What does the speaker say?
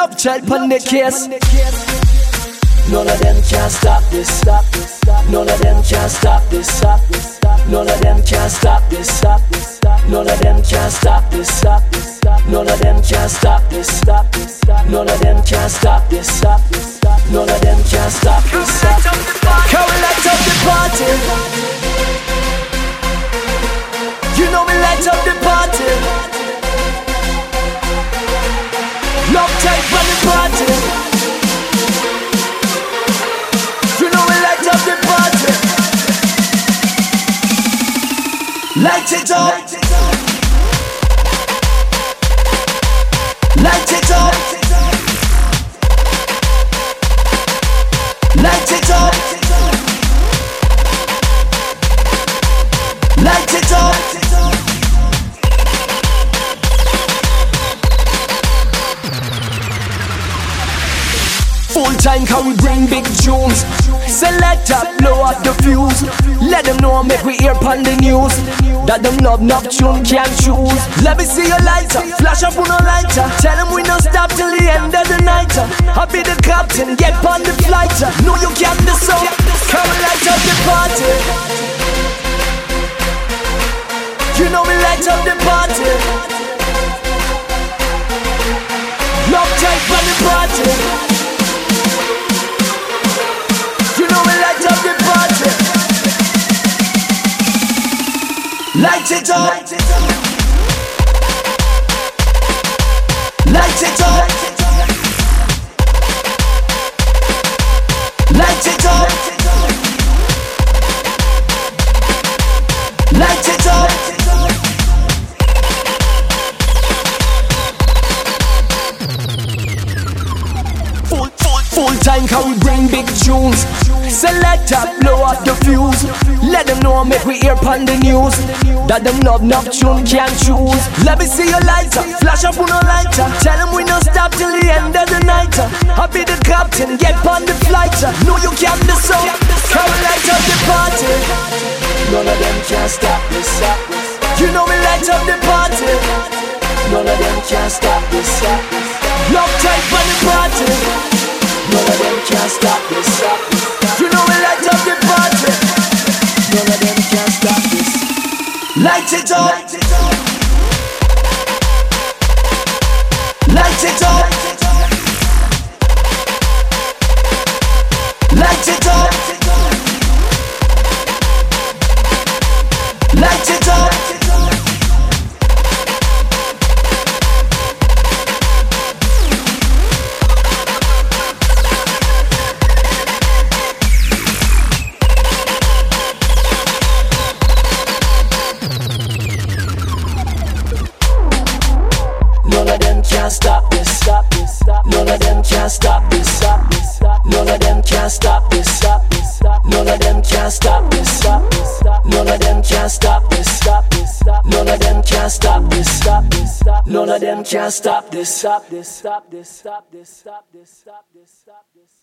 Love child pon the case. None of them can stop this. None of them can stop this. None of them can stop this. None of them can stop this. None of them can stop this. None of them can stop this. None of them can stop this. Can we light up the party? You know we light up the party. Love tight for the party. You know we light up the party. Light it up. Light it up. Light it up. Light it up. Full time can we bring big tunes. Select up, blow up the fuse. Let them know, make we hear pon the news that them love Neptune can't choose. Let me see your lighter, flash up on a lighter. Tell them we don't stop till the end of the night. I'll be the captain, get pon the flight. No, you can't do so. Come and light up the party. You know we light up the party. Love tight for the party. You know we light up the party. Light it up. Light it up. Light it up. Light it up. Full time can we bring big tunes. Select up, blow up the fuse. Let them know, make we hear pon the news that them love Neptune can't choose. Let me see your lighter, flash up on a lighter. Tell them we don't stop till the end of the night. I'll be the captain, get pon the flight. No, you can't do so. Come and light up the party. None of them can stop this. You know we light up the party. None of them can stop this. Love tight for the party. None of them can stop this. You know we light up the party. None of them can stop this. Light it up. Light it up. Light it up. Light it up. None of them can stop this. None of them can stop this. None of them can stop this. None of them can stop this. None of them can stop this. None of them can stop this. None of them can stop this.